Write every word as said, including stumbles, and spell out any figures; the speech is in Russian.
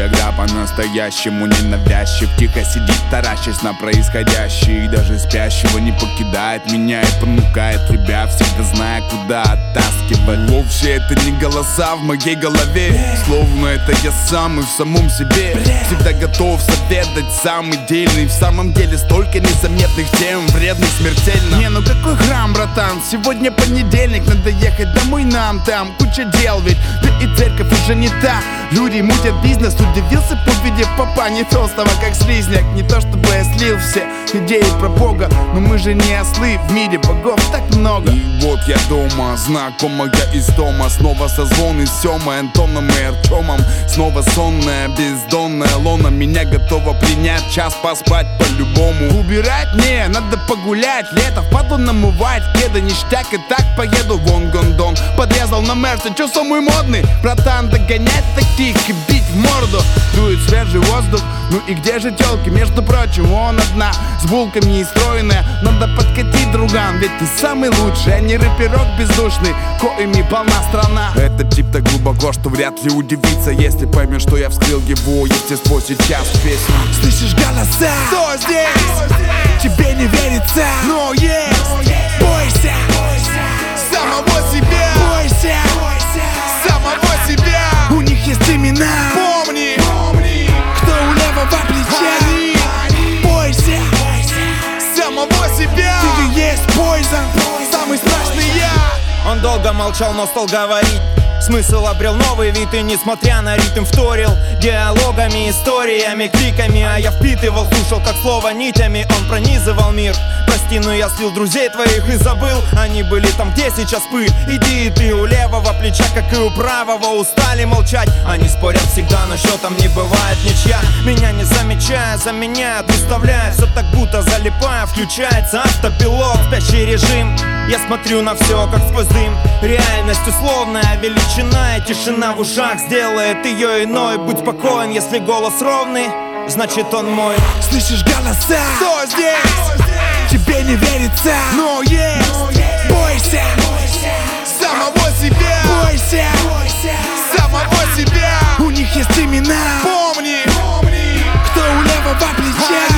когда по-настоящему ненавязчив, тихо сидит, таращась на происходящее, и даже спящего не покидает меня и понукает тебя, всегда зная, куда оттаскивать. Вовсе это не голоса в моей голове, словно это я сам и в самом себе. Всегда готов совет дать самый дельный. В самом деле столько незаметных тем, вредных смертельно. Не, ну какой храм, братан, сегодня понедельник, надо ехать домой нам, там куча дел ведь. Да и церковь уже не та, люди мутят бизнес. Удивился, увидев попа не толстого, как слизняк. Не то чтобы я слил все идеи про Бога, но мы же не ослы, в мире богов так много. И вот я дома, знакомая из дома, снова созвон из Семой, Антоном и Артемом. Снова сонная, бездонная лона меня готова принять, час поспать по-любому. Убирать? Не, надо погулять, лето впадло намывать, кеды ништяк, и так поеду вон гондон. Подрезал на Мерсе, чё самый модный? Братан, догонять таких и бить в морду. Дует свежий воздух, ну и где же тёлки? Между прочим, вон одна, с булками и стройная. Надо подкатить, друган, ведь ты самый лучший, а не рэперок бездушный, коими полна страна. Этот тип так глубоко, что вряд ли удивится, если поймет, что я вскрыл его естество сейчас в песню. Слышишь голоса? Кто здесь? Тебе не верится, но есть. Бойся самого себя, бойся самого себя. У них есть имена, помни, кто у левого плеча. Бойся самого себя, ты есть Poison, самый страшный я. Он долго молчал, но стал говорить. Смысл обрел новый вид и, несмотря на ритм, вторил диалогами, историями, криками. А я впитывал, слушал как слово нитями. Он пронизывал мир. Прости, но я слил друзей твоих и забыл. Они были там, где сейчас пыль. Иди и ты у левого плеча, как и у правого. Устали молчать, они спорят всегда, но счетом не бывает ничья. Меня не замечая, заменяют, выставляя все так будто залипая. Включается автопилот, спящий режим. Я смотрю на все, как сквозь дым. Реальность условная, величина и тишина в ушах сделает ее иной. Будь спокоен, если голос ровный, значит он мой. Слышишь голоса? Кто здесь? Тебе не верится, но есть. Бойся самого себя, бойся самого себя. У них есть имена, помни, кто у левого плеча.